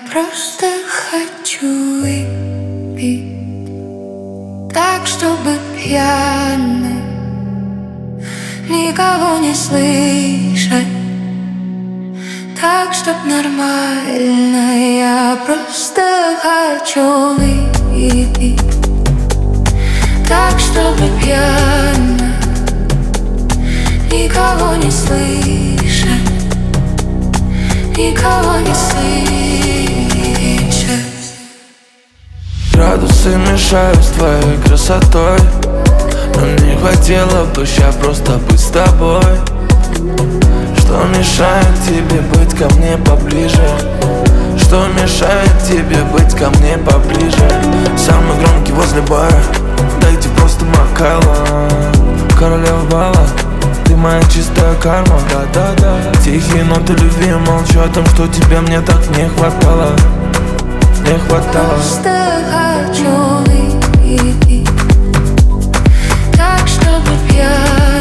просто хочу выпить так, чтобы пьяный, никого не слышать, так, чтоб нормально. Я просто хочу выпить так, чтобы пьяно, никого не слышать, никого не слышать. Градусы мешают с твоей красотой, но мне хватило бы ща просто быть с тобой. Что мешает тебе быть ко мне поближе? Что мешает тебе быть ко мне поближе? Самый громкий возле бара, дайте просто Макала. Королева бала, ты моя чистая карма. Да-да-да. Тихие ноты любви молчу о том, что тебя мне так не хватало. Не хватало. Просто хочу выпить так, чтобы пьяный,